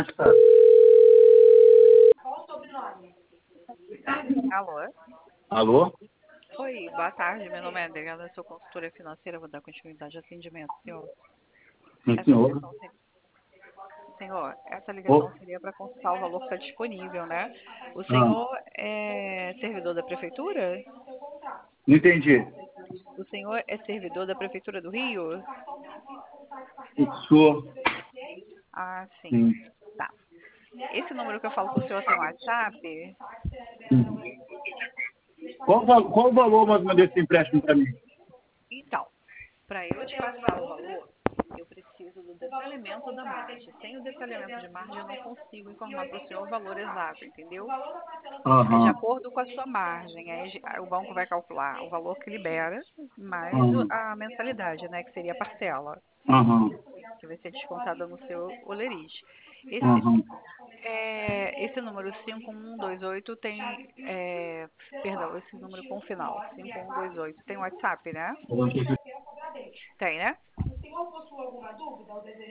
Alô? Alô? Oi, boa tarde. Meu nome é Adriana, eu sou consultora financeira, vou dar continuidade ao atendimento, senhor. Sim, Essa senhor. ligação seria, senhor, essa Ô, ligação seria para consultar o valor que está disponível, né? O ah, senhor é servidor da prefeitura? não entendi. O senhor é servidor da prefeitura do Rio? Sou. Ah, sim. Sim. Tá. Esse número que eu falo com o senhor tem WhatsApp? Qual o valor mais ou menos desse empréstimo para mim? Então, para eu te passar o valor, eu preciso do detalhamento da margem. Sem o detalhamento de margem, eu não consigo informar para o senhor o valor exato, entendeu? É de Aham. acordo com a sua margem. Aí o banco vai calcular o valor que libera, mais Aham. a mensalidade, né, que seria a parcela, Aham. que vai ser descontada no seu olerite. Esse, Aham. esse número 5128 tem, perdão, esse número com final, 5128 tem WhatsApp, né? Tem, né?